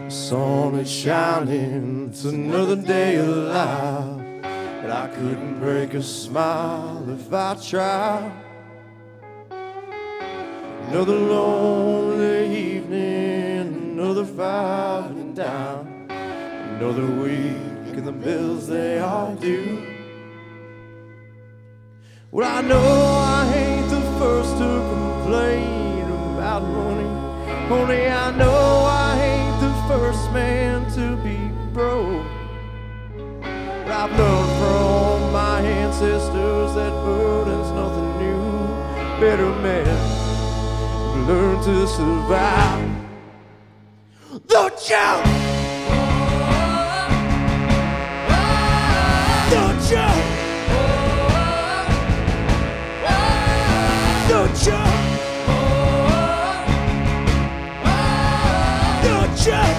The sun is shining, it's another day alive, but I couldn't break a smile if I tried. Another lonely evening, another fighting down, another week and the bills they all due. Well, I know I ain't the first to complain about money, only I know I ain't the first man to be broke. But I've learned from my ancestors that burden's nothing new. Better men learn to survive. Don't you? Don't you? Don't you? Don't you?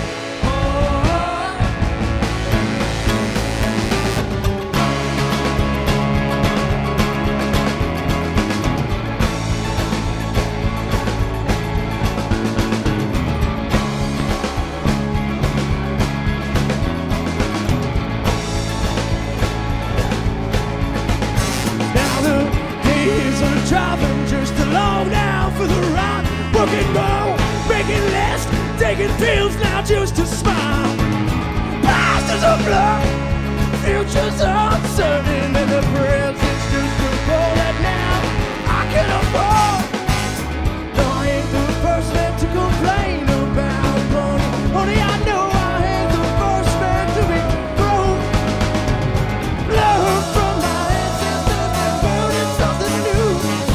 Driving just along now for the ride, working more, making less, taking pills now just to smile. Past is a blur, future's uncertain, and the present's just a goal that now I can afford. No, I ain't the first man to complain about money, only I know I ain't the first man to be broke. Learn from my ancestors and burden something new.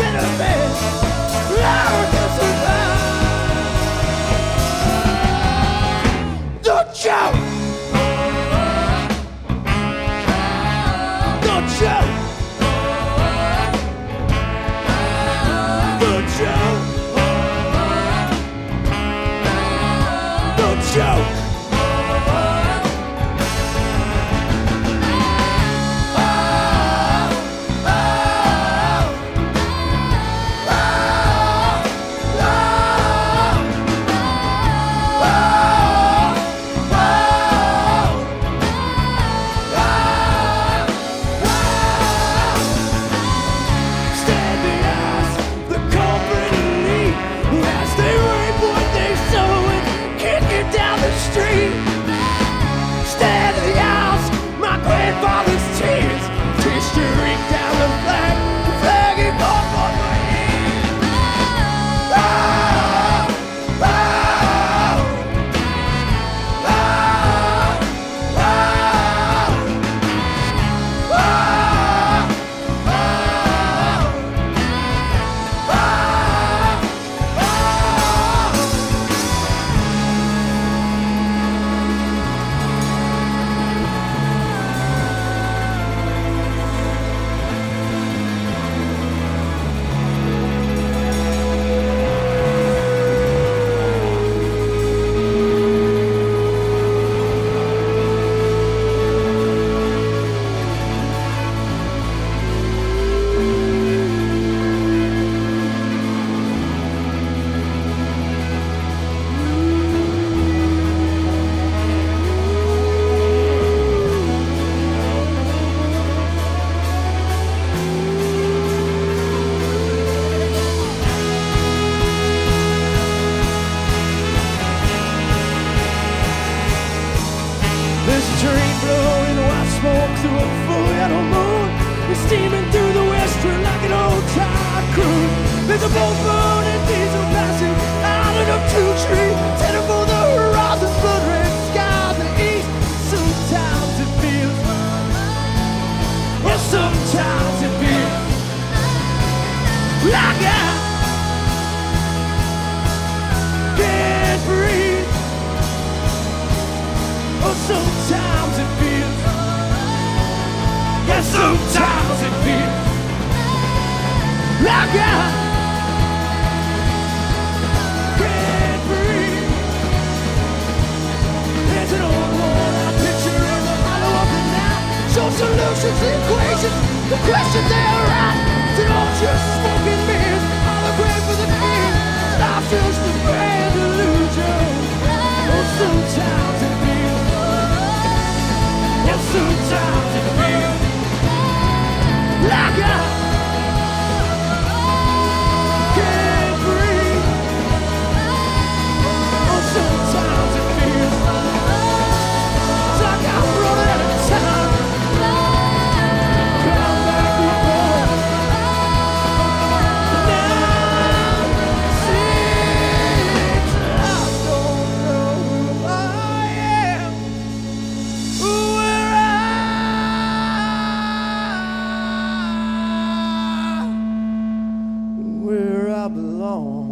Don't you? Don't you? Don't you? Don't you? Steaming through the western like an old tycoon. There's a boat burning, diesel passing out of a tree, heading for the horizon, blood red sky, the east. Sometimes it feels, well, sometimes it feels like I can't breathe. Oh, sometimes it feels, yeah, sometimes it feels like I can't breathe. There's an old worn-out picture in the hollow of the night. Show solutions, equations, the questions they are right. It's an old just smoking mirrors, all the grave for the king. Life's just a grand illusion. Oh, sometimes alone.